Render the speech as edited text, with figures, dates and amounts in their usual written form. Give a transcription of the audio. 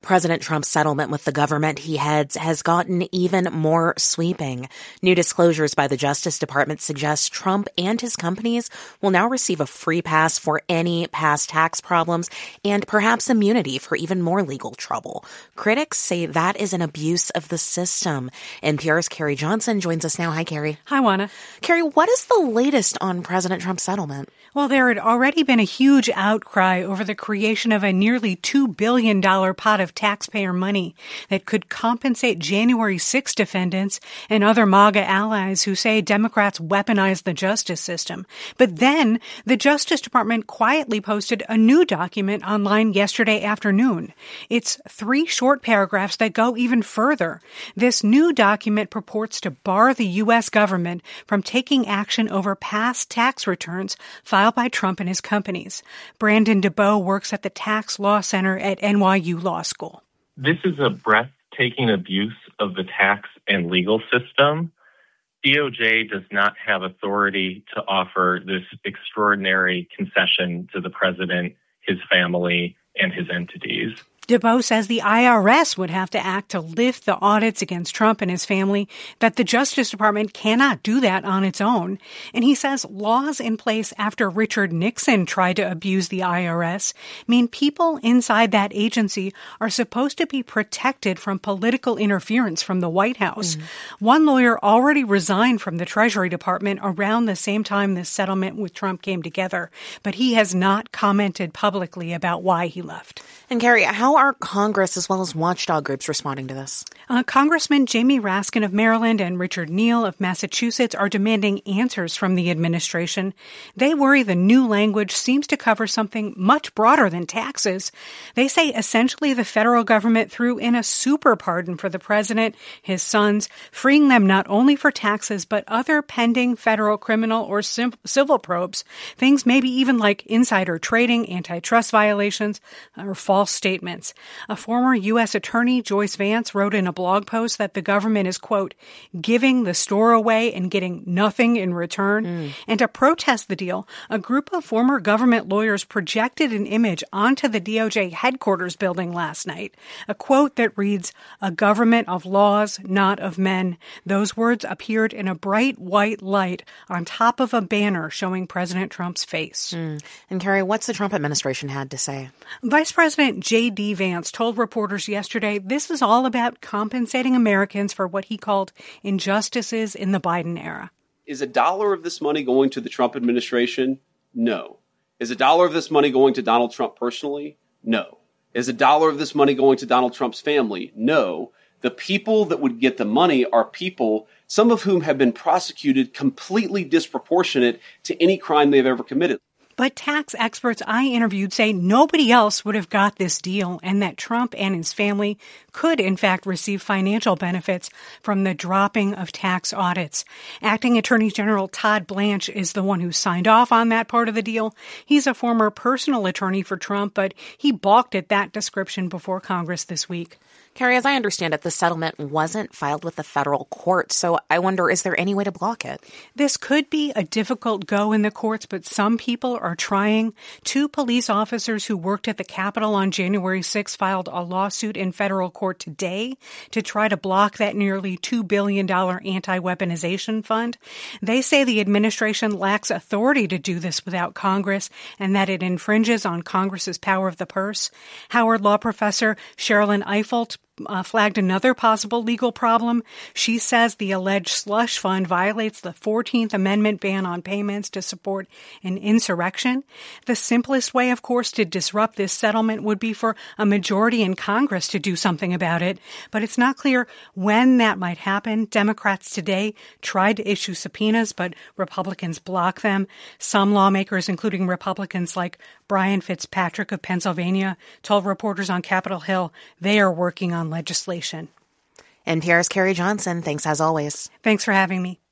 President Trump's settlement with the government he heads has gotten even more sweeping. New disclosures by the Justice Department suggest Trump and his companies will now receive a free pass for any past tax problems and perhaps immunity for even more legal trouble. Critics say that is an abuse of the system. NPR's Carrie Johnson joins us now. Hi, Carrie. Hi, Juana. Carrie, what is the latest on President Trump's settlement? Well, there had already been a huge outcry over the creation of a nearly $2 billion pot of taxpayer money that could compensate January 6 defendants and other MAGA allies who say Democrats weaponized the justice system. But then the Justice Department quietly posted a new document online yesterday afternoon. It's 3 short paragraphs that go even further. This new document purports to bar the U.S. government from taking action over past tax returns filed by Trump and his companies. Brandon DeBow works at the Tax Law Center at NYU Law School. This is a breathtaking abuse of the tax and legal system. DOJ does not have authority to offer this extraordinary concession to the president, his family, and his entities. DeBow says the IRS would have to act to lift the audits against Trump and his family, that the Justice Department cannot do that on its own. And he says laws in place after Richard Nixon tried to abuse the IRS mean people inside that agency are supposed to be protected from political interference from the White House. One lawyer already resigned from the Treasury Department around the same time this settlement with Trump came together, but he has not commented publicly about why he left. And Carrie, how are Congress as well as watchdog groups responding to this? Congressman Jamie Raskin of Maryland and Richard Neal of Massachusetts are demanding answers from the administration. They worry the new language seems to cover something much broader than taxes. They say essentially the federal government threw in a super pardon for the president, his sons, freeing them not only for taxes but other pending federal criminal or civil probes, things maybe even like insider trading, antitrust violations, or false statements. A former U.S. attorney, Joyce Vance, wrote in a blog post that the government is, quote, giving the store away and getting nothing in return. And to protest the deal, a group of former government lawyers projected an image onto the DOJ headquarters building last night, a quote that reads, "A government of laws, not of men." Those words appeared in a bright white light on top of a banner showing President Trump's face. And Carrie, what's the Trump administration had to say? Vice President J.D. Vance told reporters yesterday this is all about compensating Americans for what he called injustices in the Biden era. Is $1 of this money going to the Trump administration? No. Is $1 of this money going to Donald Trump personally? No. Is $1 of this money going to Donald Trump's family? No. The people that would get the money are people, some of whom have been prosecuted completely disproportionate to any crime they've ever committed. But tax experts I interviewed say nobody else would have got this deal and that Trump and his family could, in fact, receive financial benefits from the dropping of tax audits. Acting Attorney General Todd Blanche is the one who signed off on that part of the deal. He's a former personal attorney for Trump, but he balked at that description before Congress this week. Carrie, as I understand it, the settlement wasn't filed with the federal court, so I wonder, is there any way to block it? This could be a difficult go in the courts, but some people are trying. 2 police officers who worked at the Capitol on January 6 filed a lawsuit in federal court today to try to block that nearly $2 billion anti-weaponization fund. They say the administration lacks authority to do this without Congress and that it infringes on Congress's power of the purse. Howard Law professor Sherilyn Ifill flagged another possible legal problem. She says the alleged slush fund violates the 14th Amendment ban on payments to support an insurrection. The simplest way, of course, to disrupt this settlement would be for a majority in Congress to do something about it, but it's not clear when that might happen. Democrats today tried to issue subpoenas, but Republicans blocked them. Some lawmakers, including Republicans like Brian Fitzpatrick of Pennsylvania, told reporters on Capitol Hill they are working on legislation. NPR's Carrie Johnson, thanks as always. Thanks for having me.